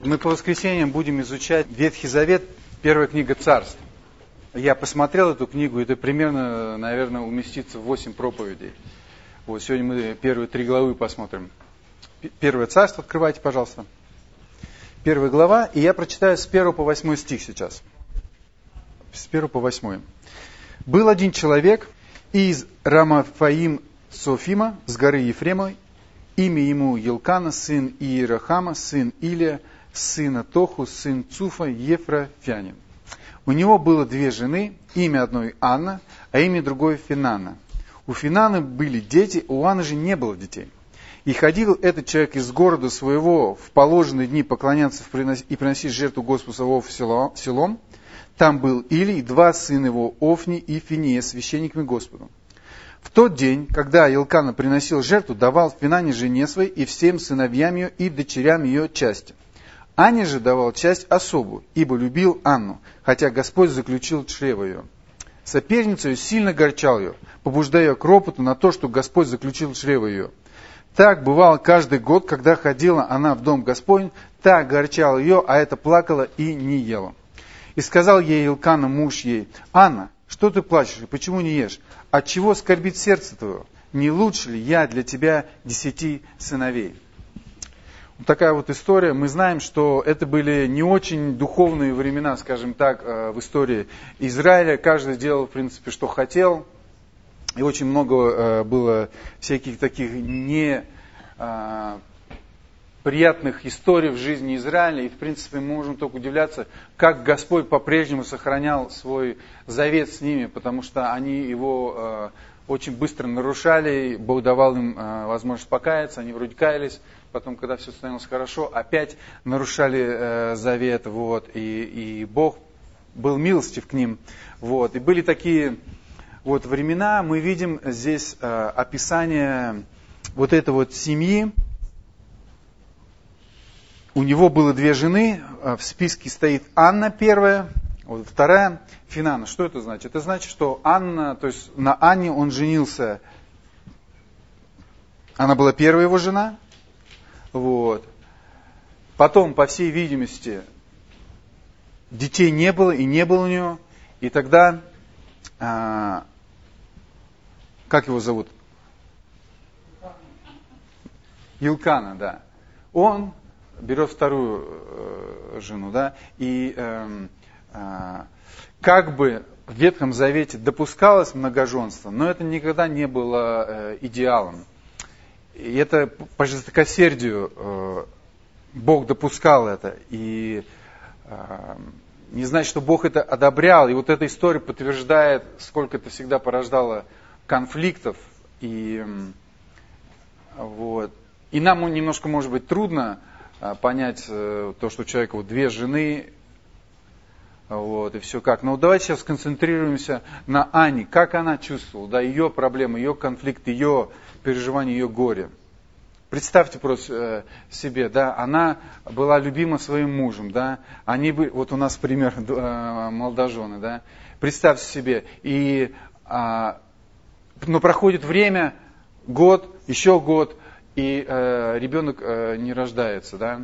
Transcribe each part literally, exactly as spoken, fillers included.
Мы по воскресеньям будем изучать Ветхий Завет, первая книга Царств. Я посмотрел эту книгу, это примерно, наверное, уместится в восемь проповедей. Вот сегодня мы первые три главы посмотрим. Первое Царство открывайте, пожалуйста. Первая глава, и я прочитаю с первого по восьмой стих сейчас. С первого по восьмой. «Был один человек из Рамафаим Софима, с горы Ефремовой, имя ему Елкана, сын Иерахама, сын Илия, сына Тоху, сын Цуфа, Ефрафянин. У него было две жены, имя одной Анна, а имя другой Финана. У Финаны были дети, у Анны же не было детей. И ходил этот человек из города своего в положенные дни поклоняться и приносить жертву Господу Саваофу в селом. Там был Илий, два сына его, Офни и Финия, священниками Господу. В тот день, когда Елкана приносил жертву, давал Финане жене своей и всем сыновьям ее и дочерям ее части. Ане же давал часть особую, ибо любил Анну, хотя Господь заключил чрево ее. Соперница ее сильно горчал ее, побуждая ее к ропоту на то, что Господь заключил чрево ее. Так бывало каждый год, когда ходила она в дом Господень, так горчал ее, а это плакала и не ела. И сказал ей Елкана, муж ей: «Анна, что ты плачешь и почему не ешь? Отчего скорбит сердце твое? Не лучше ли я для тебя десяти сыновей?» Вот такая вот история. Мы знаем, что это были не очень духовные времена, скажем так, в истории Израиля. Каждый делал, в принципе, что хотел. И очень много было всяких таких неприятных историй в жизни Израиля. И, в принципе, мы можем только удивляться, как Господь по-прежнему сохранял свой завет с ними, потому что они его очень быстро нарушали. Бог давал им возможность покаяться, они вроде каялись. Потом, когда все становилось хорошо, опять нарушали э, завет, вот, и, и Бог был милостив к ним. Вот. И были такие вот времена, мы видим здесь э, описание вот этой вот семьи. У него было две жены, в списке стоит Анна первая, вот вторая Финана. Что это значит? Это значит, что Анна, то есть на Анне он женился, она была первая его жена. Вот. Потом, по всей видимости, детей не было и не было у него. И тогда, а, как его зовут? Елкана, да. Он берет вторую э, жену, да, и э, э, как бы в Ветхом Завете допускалось многоженство, но это никогда не было э, идеалом. И это по жестокосердию э, Бог допускал это. И э, не значит, что Бог это одобрял. И вот эта история подтверждает, сколько это всегда порождало конфликтов. И, э, вот. И нам немножко, может быть, трудно э, понять э, то, что у человека вот две жены, вот, и все как. Но давайте сейчас сконцентрируемся на Ане. Как она чувствовала, да, ее проблемы, ее конфликт, ее переживание, ее горе. Представьте просто э, себе, да, она была любима своим мужем, да, они были, вот у нас пример э, молодожены, да, представьте себе, и, э, но проходит время, год, еще год, и э, ребенок э, не рождается, да.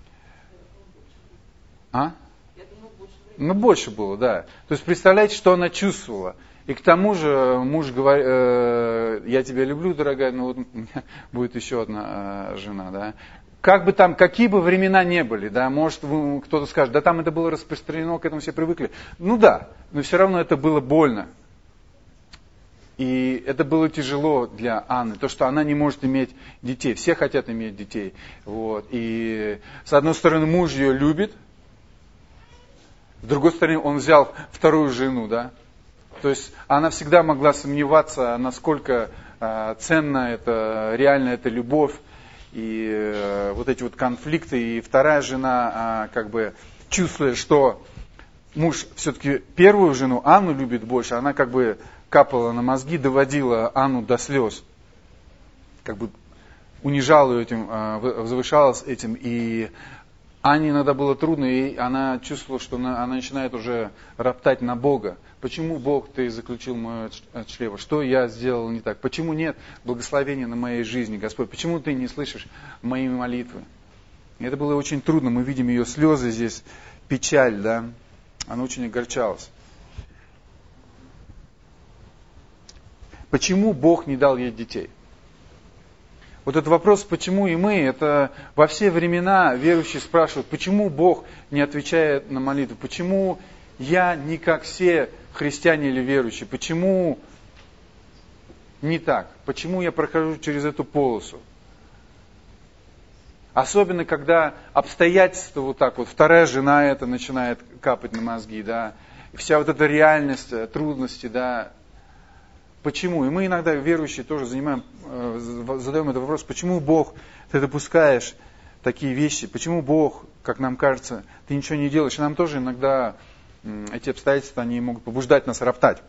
А? Ну, больше было, да. То есть, представляете, что она чувствовала. И к тому же муж говорит: э, я тебя люблю, дорогая, но вот у меня будет еще одна э, жена, да. Как бы там, какие бы времена не были, да, может кто-то скажет: да там это было распространено, к этому все привыкли. Ну да, но все равно это было больно. И это было тяжело для Анны, то, что она не может иметь детей. Все хотят иметь детей. Вот. И с одной стороны муж ее любит, с другой стороны он взял вторую жену, да. То есть она всегда могла сомневаться, насколько э, ценна это, реально эта любовь и э, вот эти вот конфликты. И вторая жена, э, как бы чувствуя, что муж все-таки первую жену, Анну, любит больше, она как бы капала на мозги, доводила Анну до слез, как бы унижала ее этим, э, возвышалась этим. И Анне иногда было трудно, и она чувствовала, что она, она начинает уже роптать на Бога. Почему, Бог, ты заключил мое чрево? Что я сделал не так? Почему нет благословения на моей жизни, Господь? Почему ты не слышишь мои молитвы? И это было очень трудно. Мы видим ее слезы здесь, печаль, да. Она очень огорчалась. Почему Бог не дал ей детей? Вот этот вопрос, почему и мы, это во все времена верующие спрашивают, почему Бог не отвечает на молитву, почему я не как все христиане или верующие, почему не так, почему я прохожу через эту полосу. Особенно, когда обстоятельства вот так вот, вторая жена это начинает капать на мозги, да, и вся вот эта реальность, трудности, да. Почему? И мы иногда, верующие, тоже занимаем, задаем этот вопрос, почему Бог, ты допускаешь такие вещи, почему Бог, как нам кажется, ты ничего не делаешь. И нам тоже иногда эти обстоятельства, они могут побуждать нас роптать.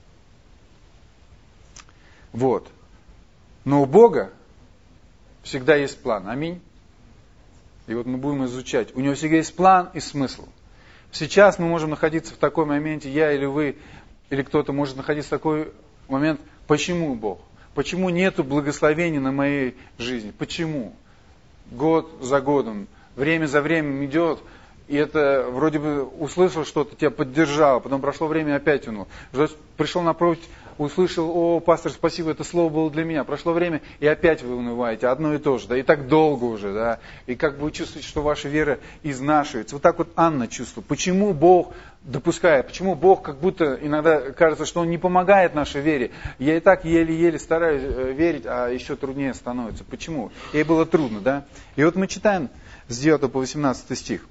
Вот. Но у Бога всегда есть план. Аминь. И вот мы будем изучать. У Него всегда есть план и смысл. Сейчас мы можем находиться в таком моменте, я или вы, или кто-то может находиться в такой момент, почему Бог? Почему нету благословения на моей жизни? Почему? Год за годом, время за временем идет, и это вроде бы услышал что-то, тебя поддержал, потом прошло время, опять унул. Пришел напротив, услышал, о, пастор, спасибо, это слово было для меня. Прошло время, и опять вы унываете, одно и то же, да, и так долго уже, да, и как бы вы чувствуете, что ваша вера изнашивается. Вот так вот Анна чувствует. Почему Бог допускает, почему Бог как будто иногда кажется, что Он не помогает нашей вере. Я и так еле-еле стараюсь верить, а еще труднее становится. Почему? Ей было трудно, да. И вот мы читаем с девятого по восемнадцатый стих.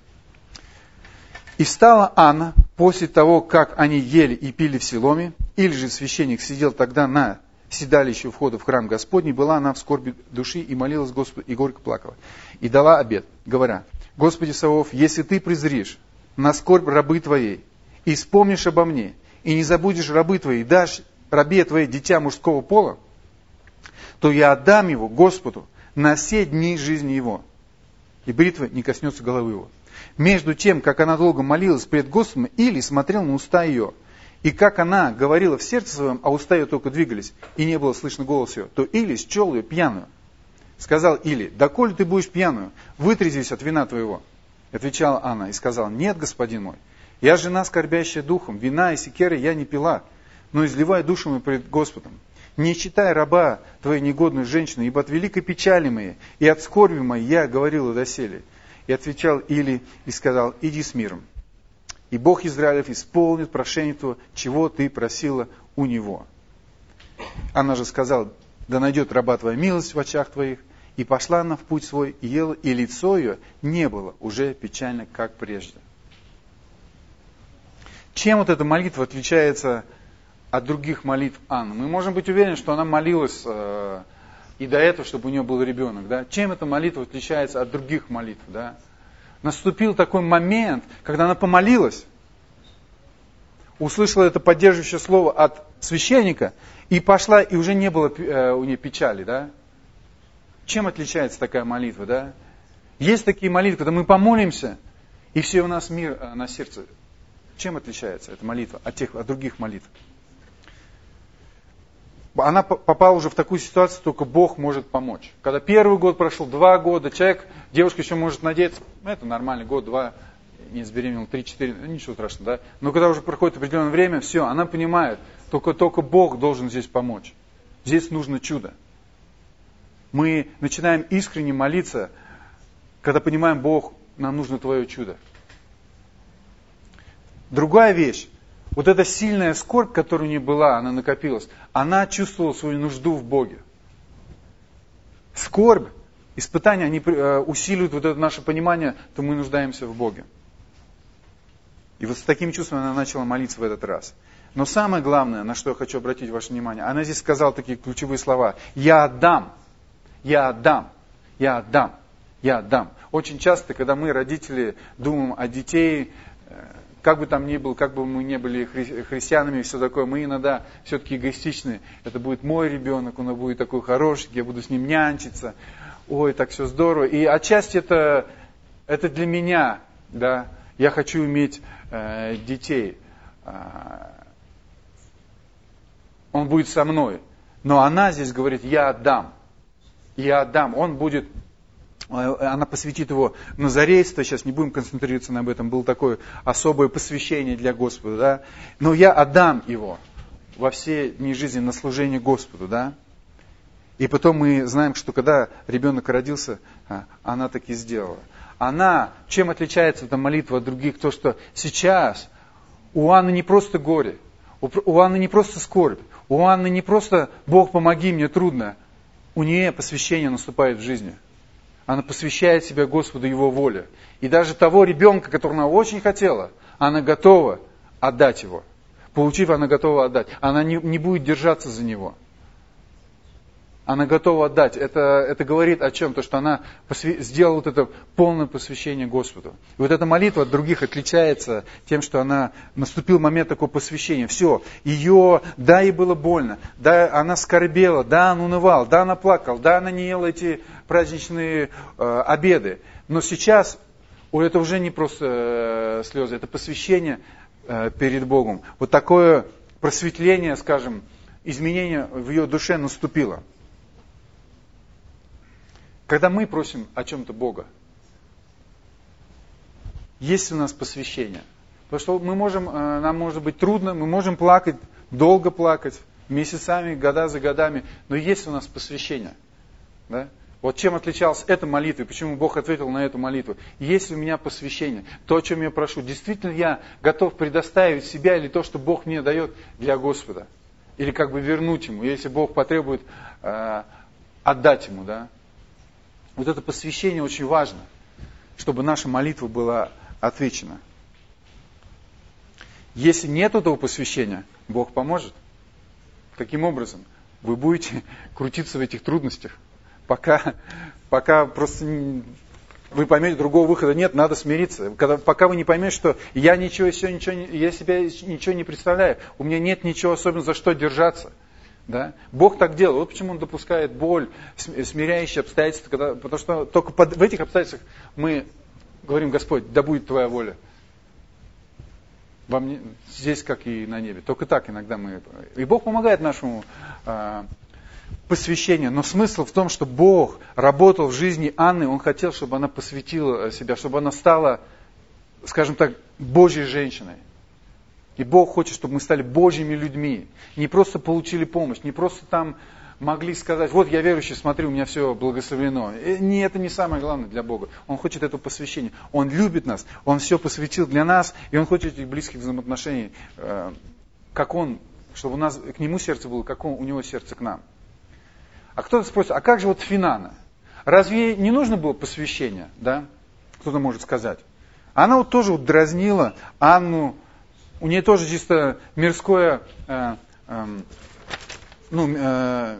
«И встала Анна после того, как они ели и пили в Силоме, или же священник сидел тогда на седалище у входа в храм Господний, была она в скорби души и молилась Господу, и горько плакала. И дала обет, говоря, Господи Саваоф, если Ты презришь на скорбь рабы Твоей, и вспомнишь обо мне, и не забудешь рабы Твоей, и дашь рабе Твоей дитя мужского пола, то я отдам его Господу на все дни жизни его, и бритва не коснется головы его. Между тем, как она долго молилась пред Господом, Или смотрел на уста ее, и как она говорила в сердце своем, а уста ее только двигались, и не было слышно голос ее, то Или счел ее пьяную. Сказал Или, доколе ты будешь пьяную, вытрезвись от вина твоего. Отвечала Анна и сказала, нет, господин мой, я жена, скорбящая духом, вина и секеры я не пила, но изливаю душу мою пред Господом. Не считай раба твоей негодной женщины, ибо от великой печали моей и от скорби моей я говорила доселе. И отвечал Или и сказал, иди с миром. И Бог Израилев исполнит прошение твое, чего ты просила у него. Она же сказала, да найдет раба твоя милость в очах твоих. И пошла она в путь свой, и ела, и лицо ее не было уже печально, как прежде. Чем вот эта молитва отличается от других молитв Анны? Мы можем быть уверены, что она молилась э, и до этого, чтобы у нее был ребенок. Да? Чем эта молитва отличается от других молитв? Да? Наступил такой момент, когда она помолилась, услышала это поддерживающее слово от священника, и пошла, и уже не было э, у нее печали. Да? Чем отличается такая молитва? Да? Есть такие молитвы, когда мы помолимся, и все у нас мир э, на сердце. Чем отличается эта молитва от тех, от других молитв? Она попала уже в такую ситуацию, только Бог может помочь. Когда первый год прошел, два года, человек, девушка еще может надеяться, это нормально, год, два, не забеременел, три, четыре, ничего страшного, да. Но когда уже проходит определенное время, все, она понимает, только, только Бог должен здесь помочь. Здесь нужно чудо. Мы начинаем искренне молиться, когда понимаем, Бог, нам нужно Твое чудо. Другая вещь. Вот эта сильная скорбь, которая у нее была, она накопилась, она чувствовала свою нужду в Боге. Скорбь, испытания, они усиливают вот это наше понимание, что мы нуждаемся в Боге. И вот с таким чувством она начала молиться в этот раз. Но самое главное, на что я хочу обратить ваше внимание, она здесь сказала такие ключевые слова. Я отдам, я отдам, я отдам, я отдам. Очень часто, когда мы, родители, думаем о детей, как бы там ни было, как бы мы не были хри- христианами и все такое, мы иногда все-таки эгоистичны. Это будет мой ребенок, он будет такой хороший, я буду с ним нянчиться. Ой, так все здорово. И отчасти это, это для меня, да, я хочу иметь э, детей. Э, он будет со мной. Но она здесь говорит, я отдам, я отдам. Он будет она посвятит его в назарейство, сейчас не будем концентрироваться на этом, было такое особое посвящение для Господа, да. Но я отдам его во все дни жизни на служение Господу, да. И потом мы знаем, что когда ребенок родился, она так и сделала. Она, чем отличается эта молитва от других, то, что сейчас у Анны не просто горе, у Анны не просто скорбь, у Анны не просто «Бог, помоги, мне трудно», у нее посвящение наступает в жизни. Она посвящает себя Господу, Его воле. И даже того ребенка, которого она очень хотела, она готова отдать его. Получив, она готова отдать. Она не, не будет держаться за него. Она готова отдать. Это, это говорит о чем? То, что она посвя... сделала вот это полное посвящение Господу. И вот эта молитва от других отличается тем, что она наступил момент такого посвящения. Все, ее, да, ей было больно, да, она скорбела, да, она унывала, да, она плакала, да, она не ела эти праздничные э, обеды. Но сейчас у это уже не просто э, слезы, это посвящение э, перед Богом. Вот такое просветление, скажем, изменение в ее душе наступило. Когда мы просим о чем-то Бога, есть у нас посвящение. Потому что мы можем, нам может быть трудно, мы можем плакать, долго плакать, месяцами, года за годами, но есть у нас посвящение. Да? Вот чем отличалась эта молитва, почему Бог ответил на эту молитву. Есть у меня посвящение, то, о чем я прошу. Действительно я готов предоставить себя или то, что Бог мне дает для Господа. Или как бы вернуть Ему, если Бог потребует э, отдать Ему, да. Вот это посвящение очень важно, чтобы наша молитва была отвечена. Если нет этого посвящения, Бог поможет. Каким образом? Вы будете крутиться в этих трудностях, пока, пока просто вы поймете, другого выхода нет, надо смириться. Когда, пока вы не поймете, что я ничего, все, ничего, я себя ничего не представляю, у меня нет ничего особенного, за что держаться. Да? Бог так делает. Вот почему Он допускает боль, смиряющие обстоятельства. Когда, потому что только под, в этих обстоятельствах мы говорим: Господь, да будет Твоя воля. Вам не, здесь, как и на небе. Только так иногда мы... И Бог помогает нашему э, посвящению. Но смысл в том, что Бог работал в жизни Анны. Он хотел, чтобы она посвятила себя, чтобы она стала, скажем так, Божьей женщиной. И Бог хочет, чтобы мы стали Божьими людьми. Не просто получили помощь, не просто там могли сказать: вот я верующий, смотри, у меня все благословено. Не, это не самое главное для Бога. Он хочет это посвящение. Он любит нас, Он все посвятил для нас, и Он хочет этих близких взаимоотношений, как Он, чтобы у нас к Нему сердце было, как он, у Него сердце к нам. А кто-то спросит: а как же вот Финана? Разве ей не нужно было посвящение? Да? Кто-то может сказать. Она вот тоже вот дразнила Анну. У нее тоже чисто мирское, э, э, ну, э,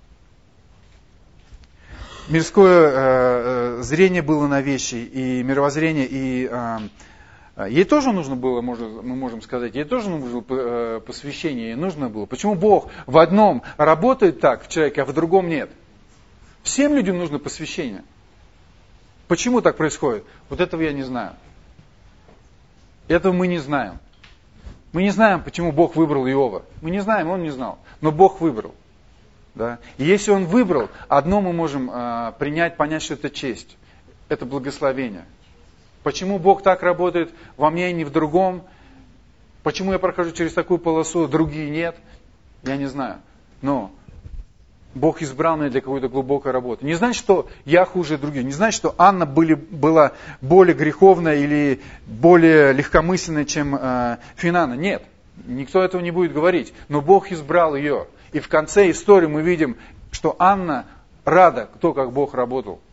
мирское э, зрение было на вещи, и мировоззрение, и э, ей тоже нужно было, можно, мы можем сказать, ей тоже нужно было посвящение, ей нужно было. Почему Бог в одном работает так в человеке, а в другом нет? Всем людям нужно посвящение. Почему так происходит? Вот этого я не знаю. Этого мы не знаем. Мы не знаем, почему Бог выбрал Иова. Мы не знаем, он не знал. Но Бог выбрал. Да? И если Он выбрал, одно мы можем э, принять, понять, что это честь. Это благословение. Почему Бог так работает во мне и не в другом? Почему я прохожу через такую полосу, другие нет? Я не знаю. Но Бог избрал меня для какой-то глубокой работы. Не значит, что я хуже других. Не значит, что Анна были, была более греховная или более легкомысленная, чем э, Финана. Нет, никто этого не будет говорить. Но Бог избрал ее. И в конце истории мы видим, что Анна рада, то, как Бог работал.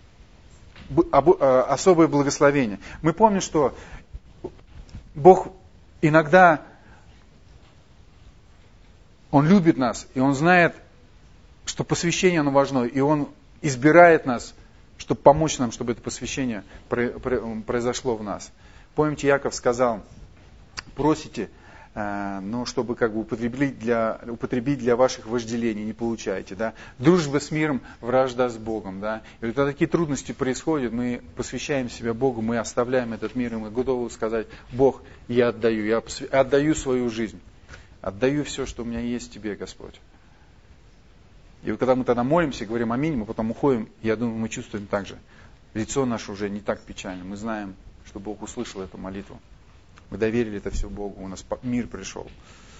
Особое благословение. Мы помним, что Бог иногда, Он любит нас, и Он знает, что посвящение оно важно, и Он избирает нас, чтобы помочь нам, чтобы это посвящение произошло в нас. Помните, Яков сказал: просите, но чтобы как бы употребить для, употребить для ваших вожделений, не получаете. Да? Дружба с миром, вражда с Богом. Да? И когда такие трудности происходят, мы посвящаем себя Богу, мы оставляем этот мир, и мы готовы сказать: Бог, я отдаю, я отдаю свою жизнь, отдаю все, что у меня есть Тебе, Господь. И когда мы тогда молимся, говорим аминь, мы потом уходим, я думаю, мы чувствуем так же. лицо наше уже не так печально. Мы знаем, что Бог услышал эту молитву. Мы доверили это все Богу, у нас мир пришел.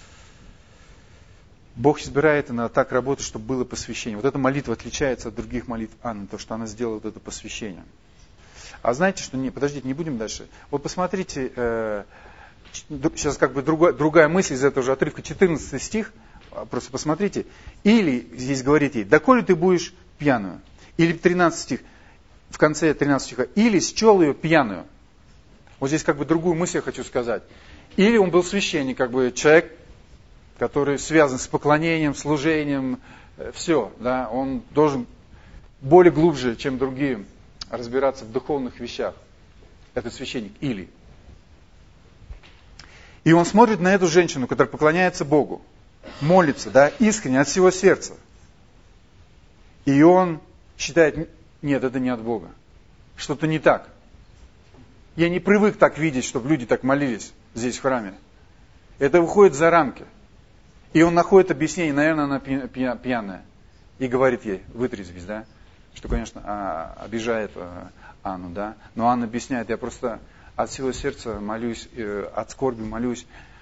Бог избирает, она так работает, чтобы было посвящение. Вот эта молитва отличается от других молитв Анны, то, что она сделала вот это посвящение. А знаете, что... Не, подождите, не будем дальше. Вот посмотрите, э, сейчас как бы другая, другая мысль из этого же отрывка, четырнадцатый стих, просто посмотрите. Или, здесь говорит ей, доколе ты будешь пьяную. Или тринадцатый стих, в конце тринадцатого стиха, или счел ее пьяную. Вот здесь как бы другую мысль я хочу сказать. Или он был священник, как бы человек, который связан с поклонением, служением, все, да, он должен более глубже, чем другие, разбираться в духовных вещах. Этот священник. Или. И он смотрит на эту женщину, которая поклоняется Богу, молится, да, искренне, от всего сердца. И он считает, нет, это не от Бога. Что-то не так. Я не привык так видеть, чтобы люди так молились здесь в храме. Это выходит за рамки. И он находит объяснение, наверное, она пьяная. И говорит ей, вытрезвись, да? Что, конечно, обижает Анну, да? Но Анна объясняет, я просто от всего сердца молюсь, от скорби молюсь.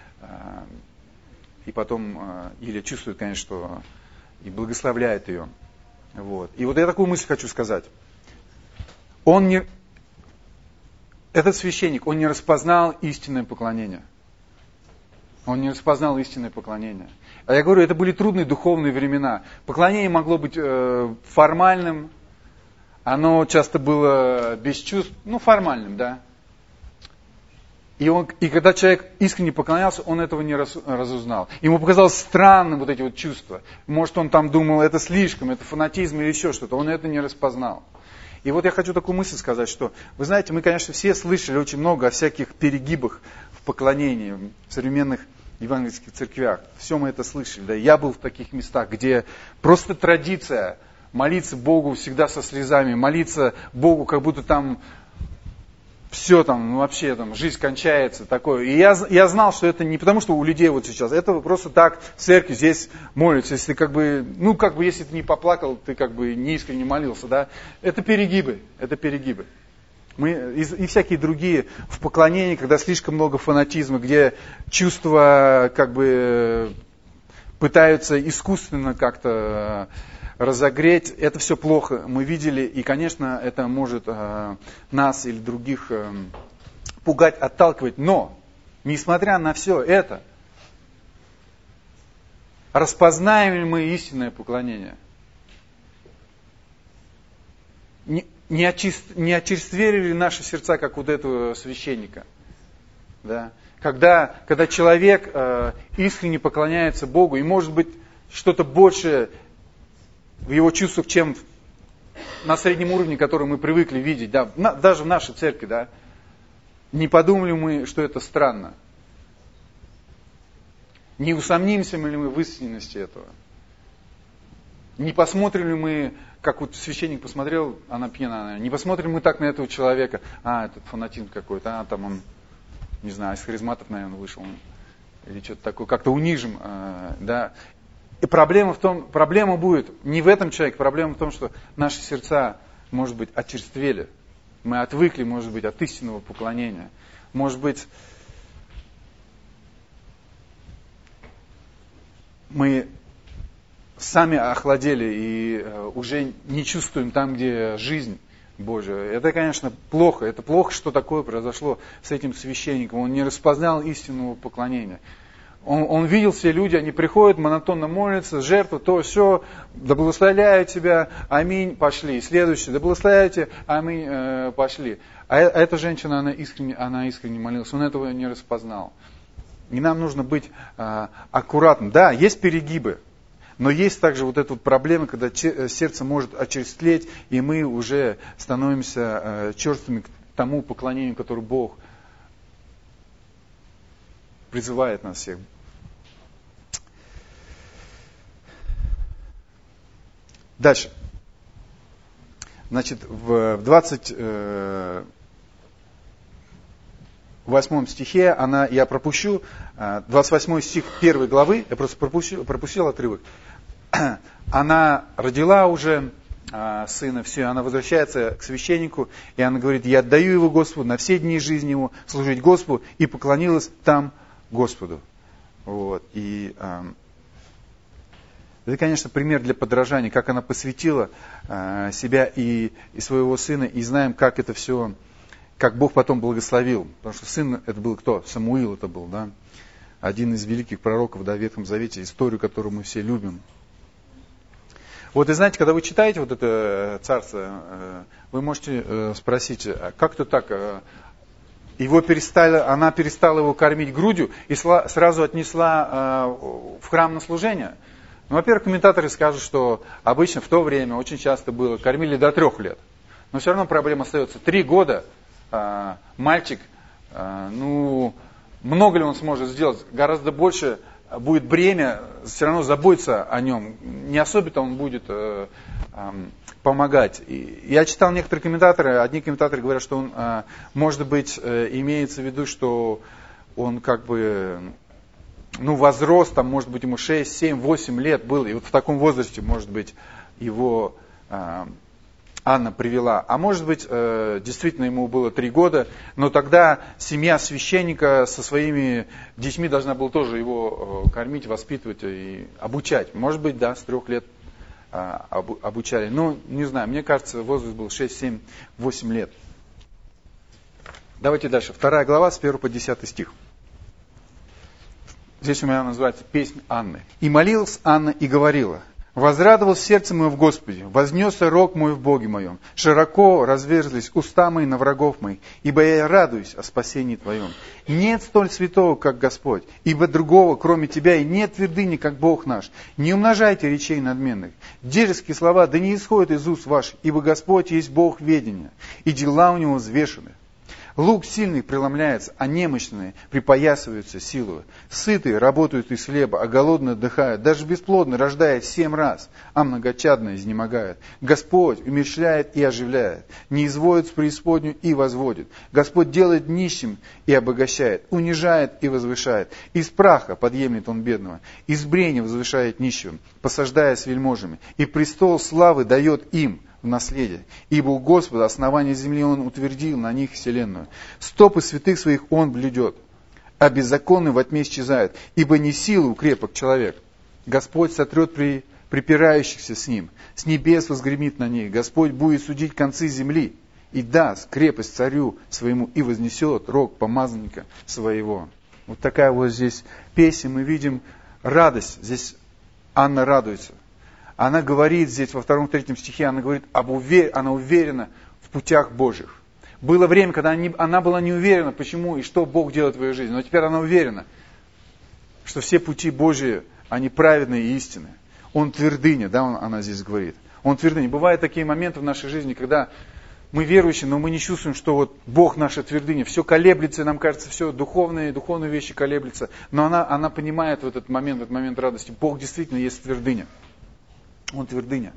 И потом Илья чувствует, конечно, что и благословляет ее. Вот. И вот я такую мысль хочу сказать. Он не... Этот священник, он не распознал истинное поклонение. Он не распознал истинное поклонение. А я говорю, это были трудные духовные времена. Поклонение могло быть э, формальным, оно часто было без чувств, ну формальным, да. И, он, и когда человек искренне поклонялся, он этого не раз, разузнал. Ему показалось странным вот эти вот чувства. Может, он там думал, это слишком, это фанатизм или еще что-то. Он это не распознал. И вот я хочу такую мысль сказать, что, вы знаете, мы, конечно, все слышали очень много о всяких перегибах в поклонении в современных евангельских церквях. Все мы это слышали. Да? Я был в таких местах, где просто традиция молиться Богу всегда со слезами, молиться Богу, как будто там все там, ну, вообще там жизнь кончается, такое. И я, я знал, что это не потому, что у людей вот сейчас, это просто так в церкви здесь молятся. Если как бы, ну как бы, если ты не поплакал, ты как бы не искренне молился, да. Это перегибы, это перегибы. Мы, и, и всякие другие в поклонении, когда слишком много фанатизма, где чувства как бы пытаются искусственно как-то разогреть, это все плохо, мы видели, и, конечно, это может э, нас или других э, пугать, отталкивать, но, несмотря на все это, распознаем ли мы истинное поклонение? Не, не, очист, не очерствели ли наши сердца, как вот этого священника? Да? Когда, когда человек э, искренне поклоняется Богу, и может быть что-то большее в его чувствах, чем на среднем уровне, который мы привыкли видеть, да, на, даже в нашей церкви, да, не подумали мы, что это странно? Не усомнимся ли мы в истинности этого? Не посмотрим ли мы, как вот священник посмотрел, она пьяная, не посмотрим мы так на этого человека, а, этот фанатизм какой-то, а, там он, не знаю, из харизматов, наверное, вышел, или что-то такое, как-то унижим, да. И проблема в том, проблема будет не в этом человеке, проблема в том, что наши сердца, может быть, очерствели. Мы отвыкли, может быть, от истинного поклонения. Может быть, мы сами охладели и уже не чувствуем там, где жизнь Божия. Это, конечно, плохо. Это плохо, что такое произошло с этим священником. Он не распознал истинного поклонения. Он, он видел, все люди, они приходят, монотонно молятся, жертву, то, все, да благословляю тебя, аминь, пошли. Следующее, да благословляю тебя, аминь, э, пошли. А, а эта женщина, она искренне, она искренне молилась, он этого не распознал. И нам нужно быть э, аккуратным. Да, есть перегибы, но есть также вот эта вот проблема, когда сердце может очерствлеть, и мы уже становимся э, черствыми к тому поклонению, которое Бог призывает нас всех. Дальше. Значит, в двадцать восьмом стихе, она, я пропущу, двадцать восьмой стих первой главы, я просто пропустил, пропустил отрывок. Она родила уже а, сына, все, она возвращается к священнику, и она говорит: я отдаю его Господу на все дни жизни его, служить Господу, и поклонилась там Господу. Вот. И а, это, конечно, пример для подражания, как она посвятила а, себя и, и своего сына, и знаем, как это все, как Бог потом благословил. Потому что сын это был кто? Самуил это был, да? Один из великих пророков, да, в Ветхом Завете, историю, которую мы все любим. Вот и знаете, когда вы читаете вот это царство, вы можете спросить, как это так? Его перестали, она перестала его кормить грудью и сразу отнесла в храм на служение. Ну, во-первых, комментаторы скажут, что обычно в то время очень часто было, кормили до трех лет. Но все равно проблема остается. Три года мальчик, ну, много ли он сможет сделать? Гораздо больше будет бремя, все равно заботиться о нем. Не особо-то он будет э, э, помогать. И я читал некоторые комментаторы, одни комментаторы говорят, что он, э, может быть, э, имеется в виду, что он как бы, ну, возрос, там, может быть, ему шесть, семь, восемь лет было. И вот в таком возрасте, может быть, его э, Анна привела. А может быть, э, действительно ему было три года, но тогда семья священника со своими детьми должна была тоже его э, кормить, воспитывать и обучать. Может быть, да, с трех лет э, обу, обучали. Ну, не знаю, мне кажется, возраст был шесть, семь, восемь лет. Давайте дальше. Вторая глава, с первого по десятый стих. Здесь у меня называется «Песнь Анны». «И молилась Анна и говорила: возрадовалось сердце мое в Господе, вознесся рог мой в Боге моем, широко разверзлись уста мои на врагов моих, ибо я радуюсь о спасении Твоем. Нет столь святого, как Господь, ибо другого, кроме Тебя, и нет твердыни, как Бог наш. Не умножайте речей надменных. Дерзкие слова да не исходят из уст ваших, ибо Господь есть Бог ведения, и дела у Него взвешены. Лук сильных преломляется, а немощные припоясываются силою. Сытые работают из хлеба, а голодные отдыхают. Даже бесплодный рождает семь раз, а многочадные изнемогают. Господь умерщвляет и оживляет, не изводит в преисподнюю и возводит. Господь делает нищим и обогащает, унижает и возвышает. Из праха подъемлет он бедного, из брения возвышает нищего, посаждая с вельможами. И престол славы дает им в наследие. Ибо у Господа основание земли Он утвердил на них вселенную. Стопы святых своих Он блюдет, а беззаконный во тьме исчезает, ибо не силу крепок человек. Господь сотрет при припирающихся с Ним, с небес возгремит на них. Господь будет судить концы земли и даст крепость царю своему и вознесет рог помазанника своего». Вот такая вот здесь песня, мы видим радость. Здесь Анна радуется. Она говорит здесь во втором-третьем стихе, она говорит, об увер... она уверена в путях Божьих. Было время, когда они... она была не уверена, почему и что Бог делает в ее жизни. Но теперь она уверена, что все пути Божьи, они праведные и истинные. Он твердыня, да, он, она здесь говорит. Он твердыня. Бывают такие моменты в нашей жизни, когда мы верующие, но мы не чувствуем, что вот Бог наша твердыня. Все колеблется, нам кажется, все духовные, духовные вещи колеблются. Но она, она понимает в этот момент, в этот момент радости, Бог действительно есть твердыня. Он твердыня.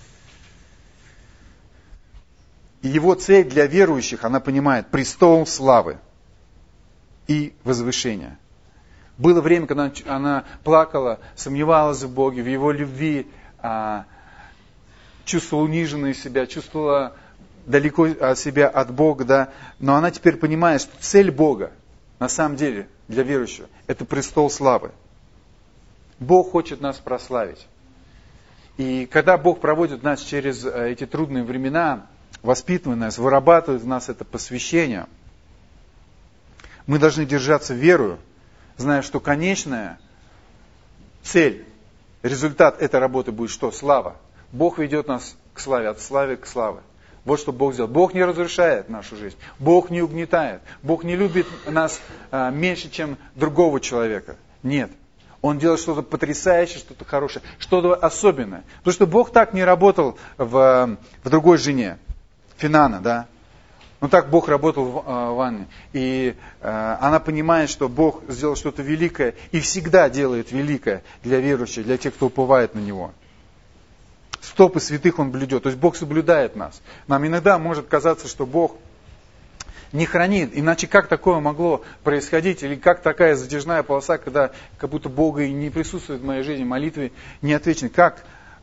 И его цель для верующих, она понимает, престол славы и возвышения. Было время, когда она плакала, сомневалась в Боге, в Его любви, чувствовала униженной себя, чувствовала далеко от себя от Бога, да. Но она теперь понимает, что цель Бога, на самом деле, для верующего, это престол славы. Бог хочет нас прославить. И когда Бог проводит нас через эти трудные времена, воспитывает нас, вырабатывает в нас это посвящение, мы должны держаться верою, зная, что конечная цель, результат этой работы будет что? Слава. Бог ведет нас к славе, от славы к славе. Вот что Бог сделал. Бог не разрушает нашу жизнь. Бог не угнетает. Бог не любит нас а, меньше, чем другого человека. Нет. Он делает что-то потрясающее, что-то хорошее, что-то особенное. Потому что Бог так не работал в, в другой жене, Финана, да. Ну так Бог работал в, в Анне. И э, она понимает, что Бог сделал что-то великое и всегда делает великое для верующих, для тех, кто уповает на Него. Стопы святых Он блюдет. То есть Бог соблюдает нас. Нам иногда может казаться, что Бог не хранит. Иначе как такое могло происходить? Или как такая затяжная полоса, когда как будто Бога и не присутствует в моей жизни, молитвы не отвечены? Как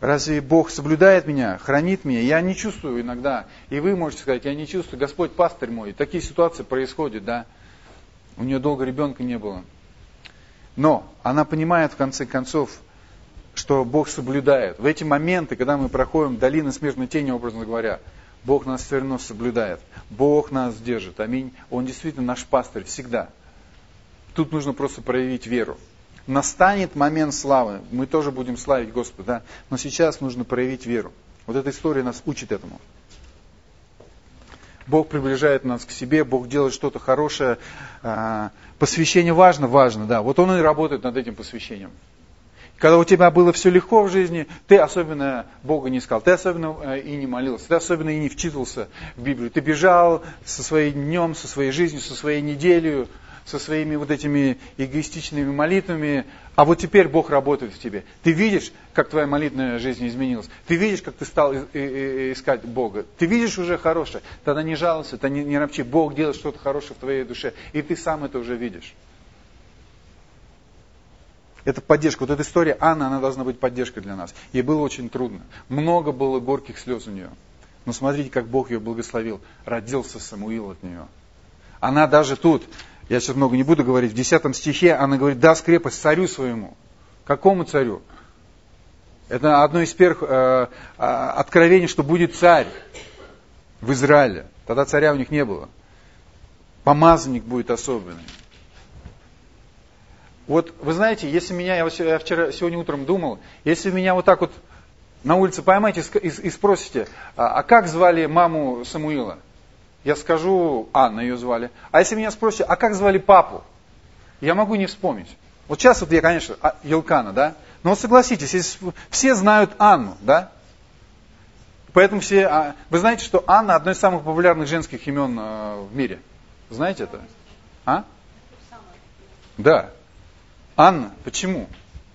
Разве Бог соблюдает меня, хранит меня? Я не чувствую иногда. И вы можете сказать, я не чувствую, Господь пастырь мой. И такие ситуации происходят, да. У нее долго ребенка не было. Но она понимает в конце концов, что Бог соблюдает. В эти моменты, когда мы проходим долины смертной тени, образно говоря, Бог нас все равно соблюдает. Бог нас держит. Аминь. Он действительно наш пастырь всегда. Тут нужно просто проявить веру. Настанет момент славы. Мы тоже будем славить Господа. Да? Но сейчас нужно проявить веру. Вот эта история нас учит этому. Бог приближает нас к себе, Бог делает что-то хорошее. Посвящение важно, важно, да. Вот Он и работает над этим посвящением. Когда у тебя было все легко в жизни, ты особенно Бога не искал, ты особенно и не молился, ты особенно и не вчитывался в Библию. Ты бежал со своим днем, со своей жизнью, со своей неделей, со своими вот этими эгоистичными молитвами, а вот теперь Бог работает в тебе. Ты видишь, как твоя молитвенная жизнь изменилась. Ты видишь, как ты стал искать Бога. Ты видишь уже хорошее. Тогда не жалуйся, тогда не, не ропчи. Бог делает что-то хорошее в твоей душе. И ты сам это уже видишь. Это поддержка. Вот эта история Анны, она должна быть поддержкой для нас. Ей было очень трудно. Много было горьких слез у нее. Но смотрите, как Бог ее благословил. Родился Самуил от нее. Она даже тут... Я сейчас много не буду говорить. В десятом стихе она говорит, даст крепость царю своему. Какому царю? Это одно из первых э, откровений, что будет царь в Израиле. Тогда царя у них не было. Помазанник будет особенный. Вот вы знаете, если меня, я вчера, сегодня утром думал, если меня вот так вот на улице поймаете и, и спросите, а, а как звали маму Самуила? Я скажу, Анна ее звали. А если меня спросите, а как звали папу? Я могу не вспомнить. Вот сейчас вот я, конечно, Елкана, да? Но вот согласитесь, если все знают Анну, да? Поэтому все... Вы знаете, что Анна одно из самых популярных женских имен в мире? Знаете это? А? Да. Анна. Почему?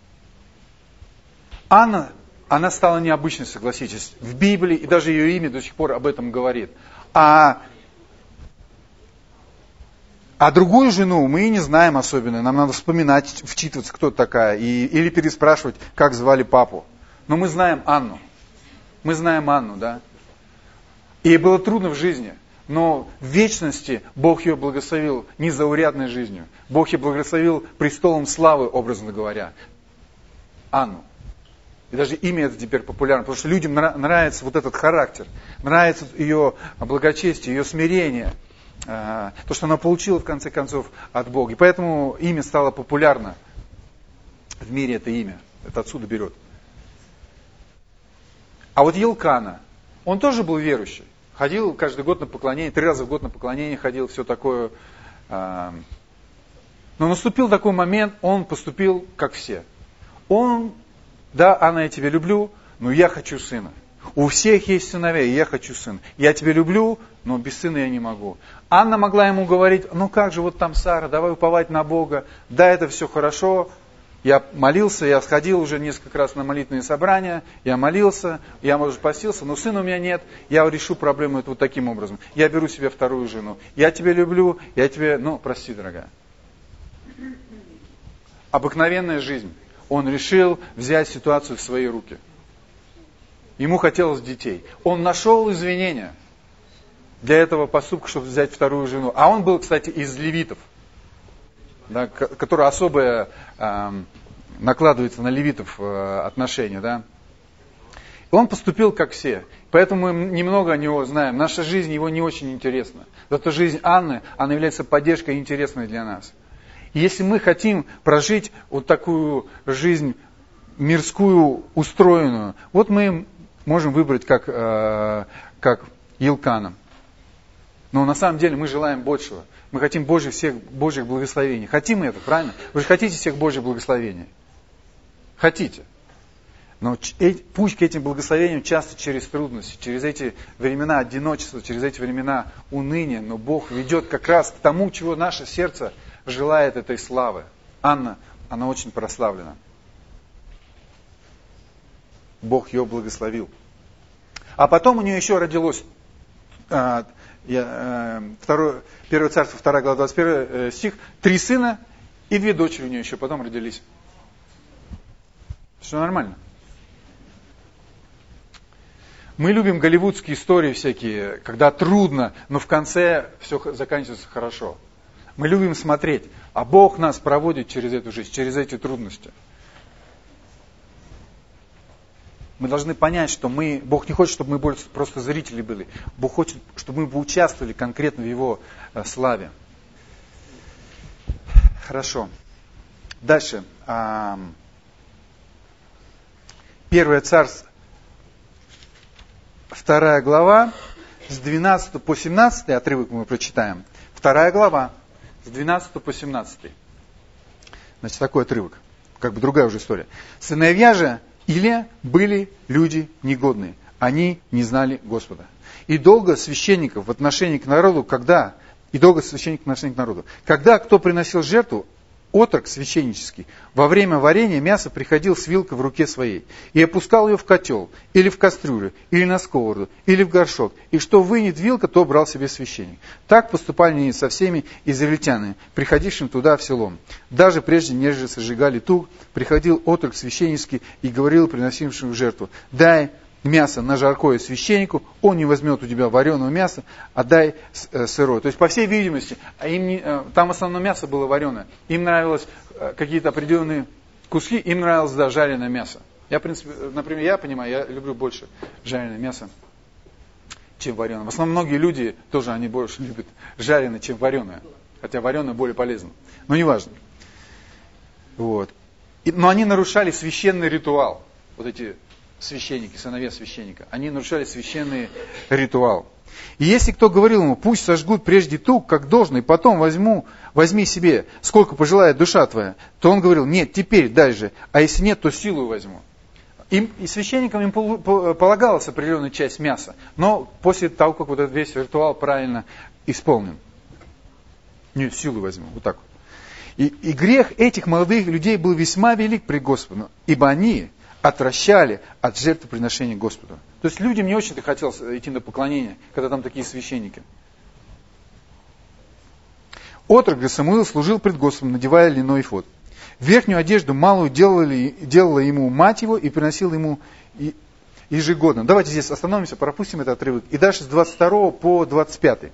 Анна, она стала необычной, согласитесь. В Библии, и даже ее имя до сих пор об этом говорит. А... А другую жену мы и не знаем особенно. Нам надо вспоминать, вчитываться, кто такая. И, или переспрашивать, как звали папу. Но мы знаем Анну. Мы знаем Анну, да. И ей было трудно в жизни. Но в вечности Бог ее благословил незаурядной жизнью. Бог ее благословил престолом славы, образно говоря. Анну. И даже имя это теперь популярно. Потому что людям нравится вот этот характер. Нравится ее благочестие, ее смирение. То, что она получила, в конце концов, от Бога. И поэтому имя стало популярно. В мире это имя. Это отсюда берет. А вот Елкана, он тоже был верующий. Ходил каждый год на поклонение, три раза в год на поклонение ходил, все такое. Но наступил такой момент, он поступил как все. Он, да, Анна, я тебя люблю, но я хочу сына. У всех есть сыновья, и я хочу сына. Я тебя люблю, но без сына я не могу. Анна могла ему говорить, ну как же, вот там Сара, давай уповать на Бога. Да, это все хорошо. Я молился, я сходил уже несколько раз на молитвенные собрания, я молился, я, может, постился, но сына у меня нет. Я решу проблему эту вот таким образом. Я беру себе вторую жену. Я тебя люблю, я тебе, ну, прости, дорогая. Обыкновенная жизнь. Он решил взять ситуацию в свои руки. Ему хотелось детей. Он нашел извинения для этого поступка, чтобы взять вторую жену. А он был, кстати, из левитов, да, которые особо э, накладываются на левитов э, отношения. Да. И он поступил как все. Поэтому мы немного о него знаем. Наша жизнь его не очень интересна. Зато жизнь Анны, она является поддержкой интересной для нас. И если мы хотим прожить вот такую жизнь мирскую, устроенную, вот мы можем выбрать как, э, как Елкана. Но на самом деле мы желаем большего. Мы хотим Божьих, всех Божьих благословений. Хотим это, правильно? Вы же хотите всех Божьих благословений? Хотите. Но путь к этим благословениям часто через трудности, через эти времена одиночества, через эти времена уныния. Но Бог ведет как раз к тому, чего наше сердце желает, этой славы. Анна, она очень прославлена. Бог ее благословил. А потом у нее еще родилось, э, э, второе, первое царство, вторая глава, двадцать первый стих, три сына и две дочери у нее еще потом родились. Все нормально. Мы любим голливудские истории всякие, когда трудно, но в конце все заканчивается хорошо. Мы любим смотреть, а Бог нас проводит через эту жизнь, через эти трудности. Мы должны понять, что мы, Бог не хочет, чтобы мы просто зрители были. Бог хочет, чтобы мы участвовали конкретно в Его славе. Хорошо. Дальше. Первое царство, вторая глава, с двенадцатого по семнадцатый отрывок мы прочитаем. Вторая глава, с двенадцатого по семнадцатый. Значит, такой отрывок. Как бы другая уже история. Сыновья же Илия были люди негодные. Они не знали Господа. И долго священников в отношении к народу, когда... И долго священник в отношении к народу. Когда кто приносил жертву, отрок священнический, во время варения мяса приходил с вилкой в руке своей и опускал ее в котел, или в кастрюлю, или на сковороду, или в горшок. И что вынет вилка, то брал себе священник. Так поступали они со всеми израильтянами, приходившими туда в село. Даже прежде, нежели сожигали тук, приходил отрок священнический и говорил приносившему жертву: дай мясо на жаркое священнику, он не возьмет у тебя вареного мяса, а дай сырое. То есть, по всей видимости, им не, там в основном мясо было вареное. Им нравилось какие-то определенные куски, им нравилось, да, жареное мясо. Я, в принципе, например, я понимаю, я люблю больше жареное мясо, чем вареное. В основном многие люди тоже, они больше любят жареное, чем вареное. Хотя вареное более полезно. Но не важно. Вот. И, но они нарушали священный ритуал. Вот эти священники, сыновья священника. Они нарушали священный ритуал. И если кто говорил ему: пусть сожгут прежде тук, как должно, и потом возьму, возьми себе, сколько пожелает душа твоя, то он говорил: нет, теперь дай же, а если нет, то силу возьму. Им, и священникам им полагалась определенная часть мяса, но после того, как вот этот весь ритуал правильно исполнен. Нет, силу возьму, вот так вот. И, и грех этих молодых людей был весьма велик пред Господом, ибо они отвращали от жертвоприношения Господу. То есть людям не очень-то хотелось идти на поклонение, когда там такие священники. Отрок же Самуил служил пред Господом, надевая льняной эфод. Верхнюю одежду малую делали, делала ему мать его и приносила ему ежегодно. Давайте здесь остановимся, пропустим этот отрывок. И дальше с двадцать второго по двадцать пятый.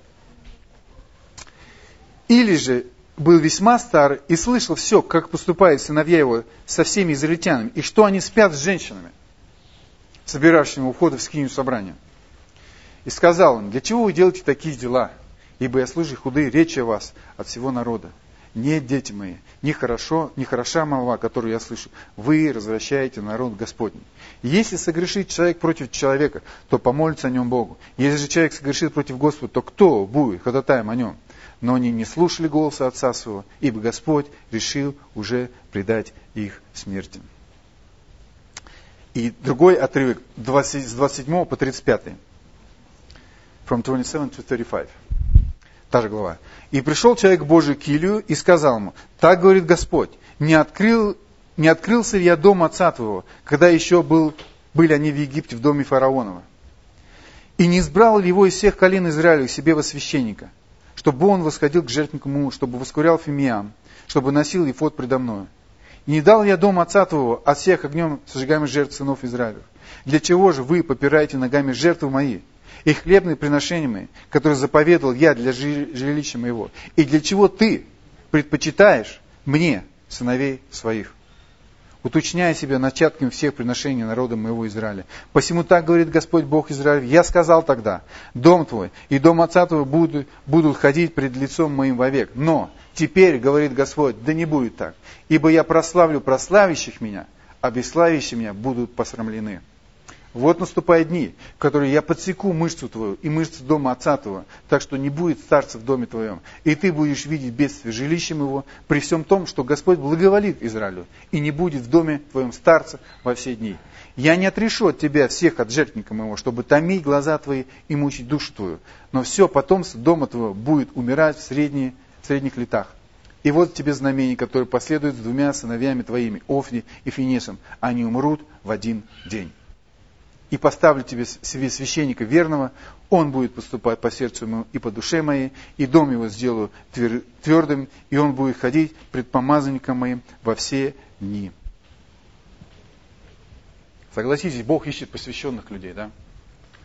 Или же был весьма стар и слышал все, как поступают сыновья его со всеми израильтянами, и что они спят с женщинами, собиравшими у входа в скинию собрания. И сказал им: для чего вы делаете такие дела? Ибо я слышу худые речи о вас от всего народа. Нет, дети мои, нехорошо, нехороша молва, которую я слышу. Вы развращаете народ Господний. Если согрешит человек против человека, то помолится о нем Богу. Если же человек согрешит против Господа, то кто будет ходатаем о нем? Но они не слушали голоса отца своего, ибо Господь решил уже предать их смерти. И другой отрывок с двадцать седьмого по тридцать пятый. From twenty-seven to thirty-five. Та же глава. И пришел человек Божий к Илию и сказал ему: так говорит Господь, не, открыл, не открылся ли я дом отца твоего, когда еще был, были они в Египте в доме фараонова? И не избрал ли его из всех колен Израиля себе во священника, чтобы он восходил к жертвеннику, чтобы воскурял фимиам, чтобы носил эфод предо мною? И не дал я дом отца твоего от всех огнем сожигаемых жертв сынов Израилев? Для чего же вы попираете ногами жертвы мои и хлебные приношения мои, которые заповедовал я для жилища моего? И для чего ты предпочитаешь мне сыновей своих, уточняя себя начатками всех приношений народа моего Израиля? Посему так говорит Господь Бог Израилев: я сказал тогда: дом твой и дом отца твоего будут, будут ходить пред лицом моим вовек. Но теперь, говорит Господь, да не будет так, ибо я прославлю прославящих меня, а бесславящие меня будут посрамлены. Вот наступают дни, в которые я подсеку мышцу твою и мышцу дома отца твоего, так что не будет старца в доме твоем. И ты будешь видеть бедствие жилищем его, при всем том, что Господь благоволит Израилю, и не будет в доме твоем старца во все дни. Я не отрешу от тебя всех от жертвенника моего, чтобы томить глаза твои и мучить душу твою. Но все потомство дома твоего будет умирать в, средние, в средних летах. И вот тебе знамение, которое последует с двумя сыновьями твоими, Офни и Финесом. Они умрут в один день. И поставлю тебе себе священника верного, он будет поступать по сердцу моему и по душе моей, и дом его сделаю твердым, и он будет ходить пред помазанником моим во все дни. Согласитесь, Бог ищет посвященных людей, да?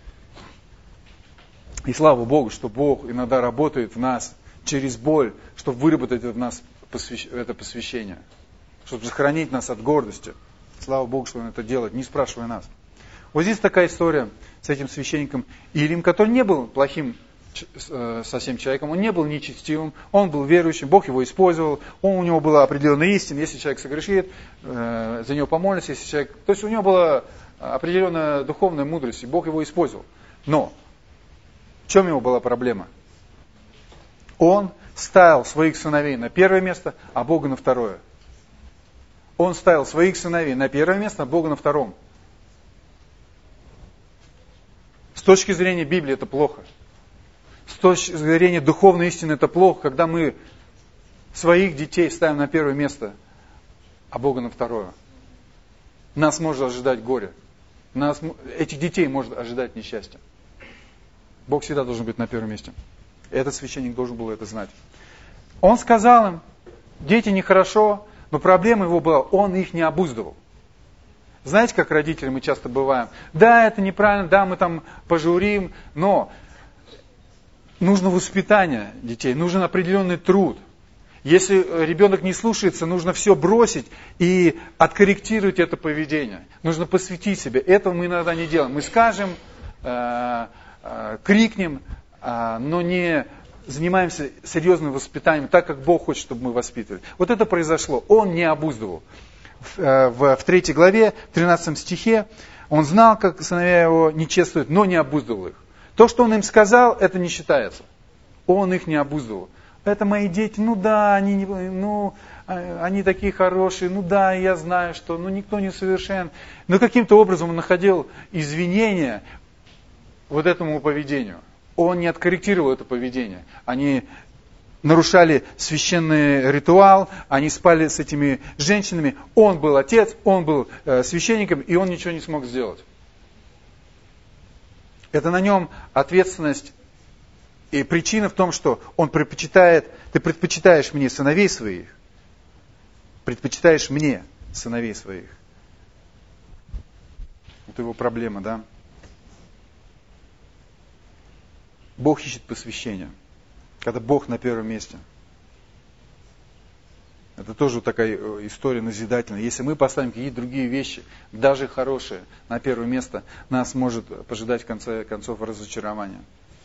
И слава Богу, что Бог иногда работает в нас через боль, чтобы выработать в нас это посвящение, чтобы сохранить нас от гордости. Слава Богу, что Он это делает, не спрашивая нас. Вот здесь такая история с этим священником Илием, который не был плохим совсем человеком, он не был нечестивым, он был верующим, Бог его использовал, он, у него была определенная истина, если человек согрешит, за него помолится, если человек... То есть у него была определенная духовная мудрость, и Бог его использовал. Но в чем его была проблема? Он ставил своих сыновей на первое место, а Бога на второе. Он ставил своих сыновей на первое место, а Бога на втором. С точки зрения Библии это плохо. С точки зрения духовной истины это плохо, когда мы своих детей ставим на первое место, а Бога на второе. Нас может ожидать горе. Нас, этих детей может ожидать несчастье. Бог всегда должен быть на первом месте. Этот священник должен был это знать. Он сказал им, дети нехорошо, но проблема его была, он их не обуздывал. Знаете, как родители мы часто бываем? Да, это неправильно, да, мы там пожурим, но нужно воспитание детей, нужен определенный труд. Если ребенок не слушается, нужно все бросить и откорректировать это поведение. Нужно посвятить себе. Этого мы иногда не делаем. Мы скажем, э, э, крикнем, э, но не занимаемся серьезным воспитанием, так как Бог хочет, чтобы мы воспитывали. Вот это произошло. Он не обуздывал. В, э, в, в третьей главе, в тринадцатом стихе, он знал, как сыновья его не чествуют, но не обуздывал их. То, что он им сказал, это не считается. Он их не обуздывал. Это мои дети, ну да, они, ну, они такие хорошие, ну да, я знаю, что ну, никто не совершен. Но каким-то образом он находил извинения вот этому поведению. Он не откорректировал это поведение. Они нарушали священный ритуал, они спали с этими женщинами. Он был отец, он был э, священником, и он ничего не смог сделать. Это на нем ответственность и причина в том, что он предпочитает, ты предпочитаешь мне сыновей своих, предпочитаешь мне сыновей своих. Вот его проблема, да? Бог ищет посвящения, когда Бог на первом месте. Это тоже такая история назидательная. Если мы поставим какие-то другие вещи, даже хорошие, на первое место, нас может пожидать в конце концов разочарование.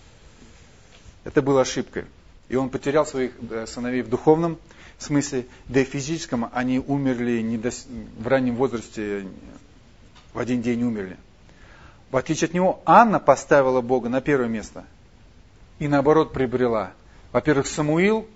Это было ошибкой. И он потерял своих сыновей в духовном смысле, да и в физическом. Они умерли не до... в раннем возрасте, в один день умерли. В отличие от него, Анна поставила Бога на первое место. И наоборот приобрела. Во-первых, Самуил.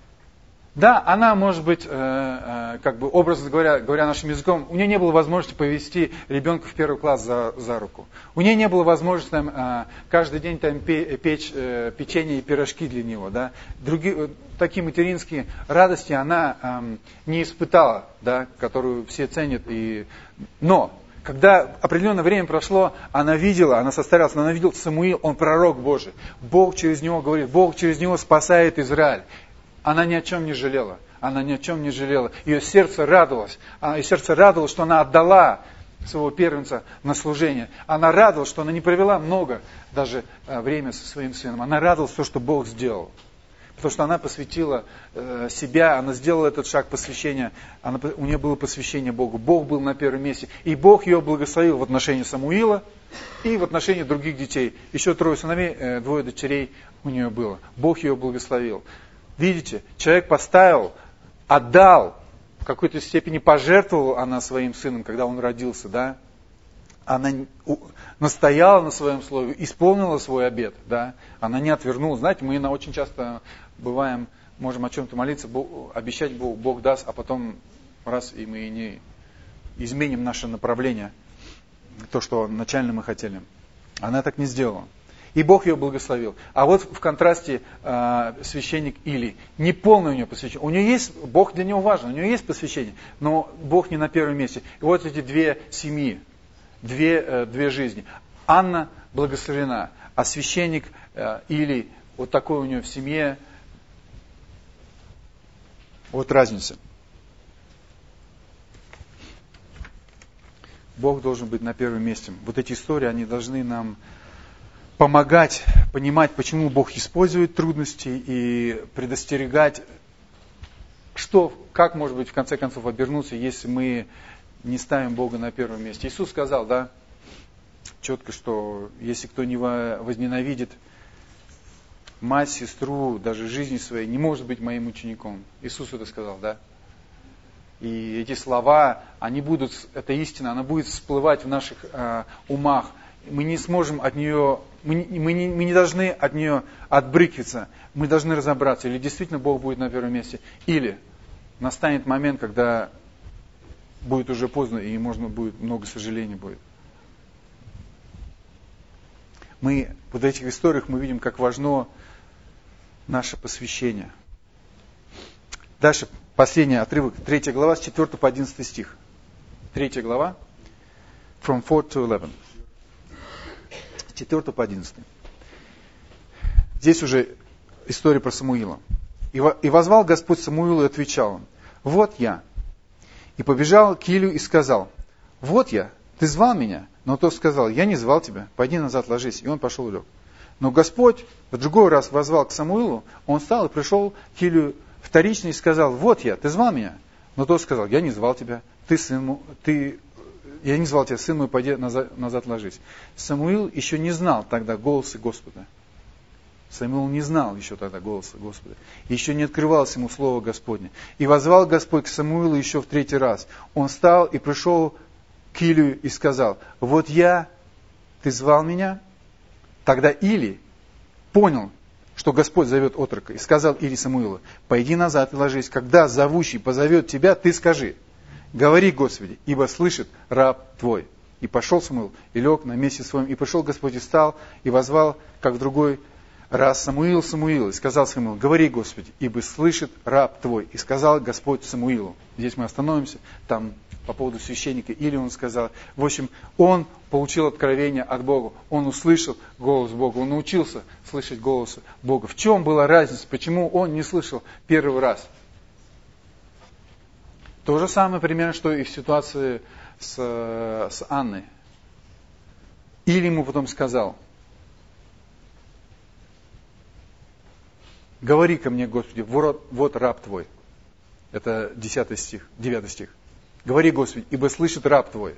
Да, она, может быть, э, э, как бы образно говоря, говоря нашим языком, у нее не было возможности повести ребенка в первый класс за, за руку. У нее не было возможности там, э, каждый день там, печь э, печенье и пирожки для него. Да. Другие, такие материнские радости она э, не испытала, да, которую все ценят. И... Но, когда определенное время прошло, она видела, она состарилась, она видела Самуил, он пророк Божий. Бог через него говорит, Бог через него спасает Израиль. Она ни о чем не жалела. Она ни о чем не жалела. Ее сердце радовалось. Ее сердце радовалось, что она отдала своего первенца на служение. Она радовалась, что она не провела много даже время со своим сыном. Она радовалась то, что Бог сделал. Потому что она посвятила себя, она сделала этот шаг посвящения. Она, у нее было посвящение Богу. Бог был на первом месте. И Бог ее благословил в отношении Самуила и в отношении других детей. Еще трое сыновей, двое дочерей у нее было. Бог ее благословил. Видите, человек поставил, отдал, в какой-то степени пожертвовала она своим сыном, когда он родился, да? Она настояла на своем слове, исполнила свой обет, да? Она не отвернулась. Знаете, мы очень часто бываем, можем о чем-то молиться, Бог, обещать Богу, Бог даст, а потом раз, и мы и не изменим наше направление, то, что начально мы хотели. Она так не сделала. И Бог ее благословил. А вот в контрасте э, священник Илий. Не полное у нее посвящение. У нее есть, Бог для него важен, у нее есть посвящение, но Бог не на первом месте. И вот эти две семьи, две, э, две жизни. Анна благословена, а священник э, Илий, вот такой у нее в семье. Вот разница. Бог должен быть на первом месте. Вот эти истории, они должны нам помогать понимать, почему Бог использует трудности, и предостерегать, что, как, может быть, в конце концов обернуться, если мы не ставим Бога на первом месте. Иисус сказал, да, четко, что если кто не возненавидит мать, сестру, даже жизни своей, не может быть моим учеником. Иисус это сказал, да. И эти слова, они будут, эта истина, она будет всплывать в наших э, умах. Мы не сможем от нее, мы не, мы, не, мы не должны от нее отбрыкиваться. Мы должны разобраться, или действительно Бог будет на первом месте, или настанет момент, когда будет уже поздно, и можно будет, много сожалений будет. Мы вот в этих историях мы видим, как важно наше посвящение. Дальше последний отрывок, третья глава, с четвёртого по одиннадцатый стих. Третья глава, from four to eleven. С четвёртого по одиннадцатый. Здесь уже история про Самуила. «И воззвал Господь Самуилу, и отвечал он: вот я. И побежал к Илию и сказал: вот я, ты звал меня? Но тот сказал: я не звал тебя, пойди назад ложись. И он пошел и лег. Но Господь в другой раз воззвал к Самуилу, он встал и пришел к Илию вторично и сказал: вот я, ты звал меня? Но тот сказал: я не звал тебя, ты сын мой, ты, я не звал тебя, сын мой, пойди назад, назад ложись. Самуил еще не знал тогда голоса Господа. Самуил не знал еще тогда голоса Господа. Еще не открывалось ему слово Господне. И воззвал Господь к Самуилу еще в третий раз. Он встал и пришел к Илию и сказал: вот я, ты звал меня? Тогда Илий понял, что Господь зовет отрока, и сказал Илий Самуилу: пойди назад и ложись. Когда зовущий позовет тебя, ты скажи: говори, Господи, ибо слышит раб твой. И пошел Самуил, и лег на месте своем. И пришел Господь, и встал, и воззвал, как в другой раз: Самуил, Самуил. И сказал Самуил: говори, Господи, ибо слышит раб твой. И сказал Господь Самуилу. Здесь мы остановимся, там по поводу священника. Или он сказал, в общем, он получил откровение от Бога. Он услышал голос Бога. Он научился слышать голос Бога. В чем была разница? Почему он не слышал первый раз? То же самое примерно, что и в ситуации с, с Анной. Или ему потом сказал: говори ко мне, Господи, вот, вот раб твой. Это десятый стих, девятый стих. Говори, Господи, ибо слышит раб твой.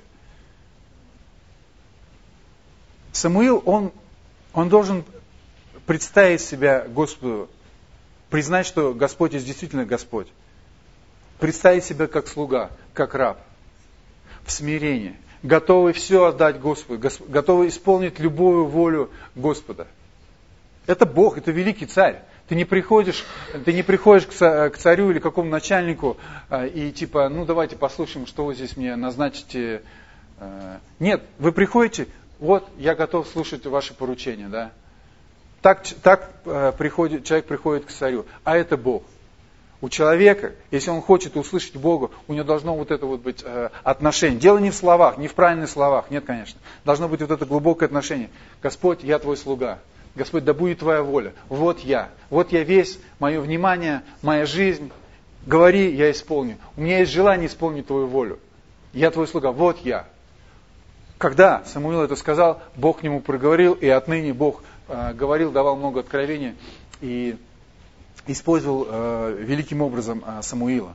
Самуил, он, он должен представить себя Господу, признать, что Господь есть действительно Господь. Представить себя как слуга, как раб, в смирении, готовый все отдать Господу, готовый исполнить любую волю Господа. Это Бог, это великий царь. Ты не приходишь, ты не приходишь к царю или к какому начальнику и типа, ну давайте послушаем, что вы здесь мне назначите. Нет, вы приходите, вот я готов слушать ваши поручения, да. Так, так приходит, человек приходит к царю, а это Бог. У человека, если он хочет услышать Бога, у него должно вот это вот быть отношение. Дело не в словах, не в правильных словах, нет, конечно. Должно быть вот это глубокое отношение. Господь, я твой слуга. Господь, да будет твоя воля. Вот я. Вот я весь, мое внимание, моя жизнь. Говори, я исполню. У меня есть желание исполнить твою волю. Я твой слуга. Вот я. Когда Самуил это сказал, Бог к нему проговорил, и отныне Бог э, говорил, давал много откровений и использовал э, великим образом э, Самуила.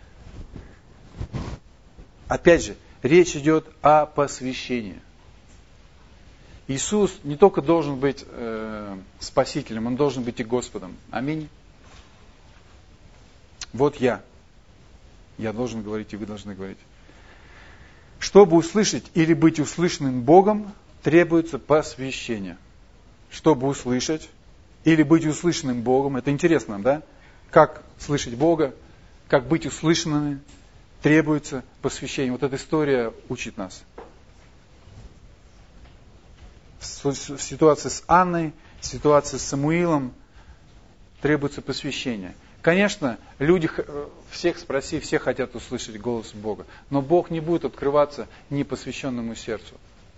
Опять же, речь идет о посвящении. Иисус не только должен быть э, Спасителем, Он должен быть и Господом. Аминь. Вот я. Я должен говорить, и вы должны говорить. Чтобы услышать или быть услышанным Богом, требуется посвящение. Чтобы услышать или быть услышанным Богом, это интересно, да? Как слышать Бога, как быть услышанными, требуется посвящение. Вот эта история учит нас. В ситуации с Анной, в ситуации с Самуилом требуется посвящение. Конечно, люди, всех спроси, все хотят услышать голос Бога. Но Бог не будет открываться непосвященному сердцу.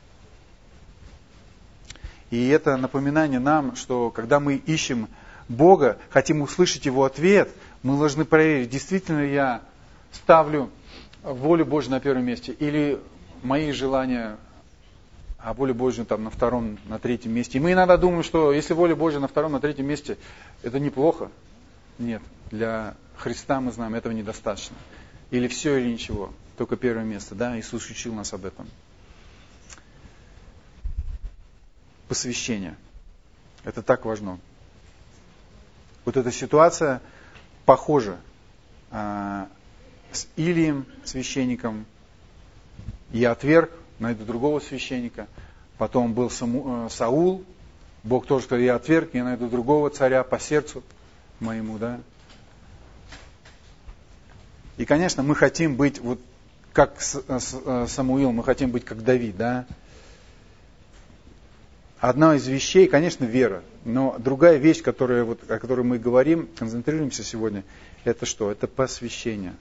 И это напоминание нам, что когда мы ищем Бога, хотим услышать Его ответ, мы должны проверить, действительно ли я ставлю волю Божью на первом месте, или мои желания а воля Божья там на втором, на третьем месте. И мы иногда думаем, что если воля Божья на втором, на третьем месте, это неплохо. Нет, для Христа мы знаем, этого недостаточно. Или все, или ничего, только первое место. Да? Иисус учил нас об этом. Посвящение. Это так важно. Вот эта ситуация похожа а, с Илием, священником. Я отверг, найду другого священника. Потом был Саму, э, Саул. Бог тоже сказал, я отверг, я найду другого царя по сердцу моему. Да? И, конечно, мы хотим быть вот как Самуил, мы хотим быть как Давид. Да? Одна из вещей, конечно, вера. Но другая вещь, которая, вот, о которой мы говорим, концентрируемся сегодня, это что? Это посвящение.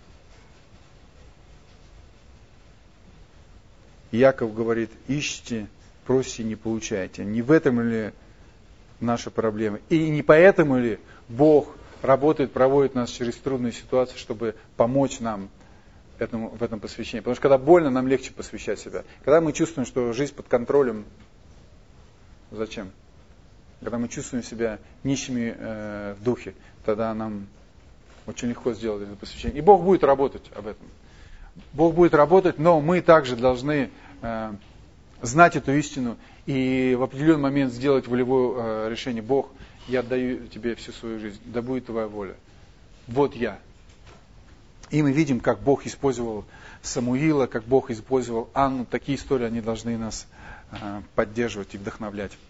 Яков говорит, ищите, просите, не получаете. Не в этом ли наша проблема? И не поэтому ли Бог работает, проводит нас через трудные ситуации, чтобы помочь нам этому, в этом посвящении? Потому что когда больно, нам легче посвящать себя. Когда мы чувствуем, что жизнь под контролем, зачем? Когда мы чувствуем себя нищими э, в духе, тогда нам очень легко сделать это посвящение. И Бог будет работать об этом. Бог будет работать, но мы также должны э, знать эту истину и в определенный момент сделать волевое э, решение. Бог, я отдаю тебе всю свою жизнь, да будет твоя воля. Вот я. И мы видим, как Бог использовал Самуила, как Бог использовал Анну. Такие истории, они должны нас э, поддерживать и вдохновлять.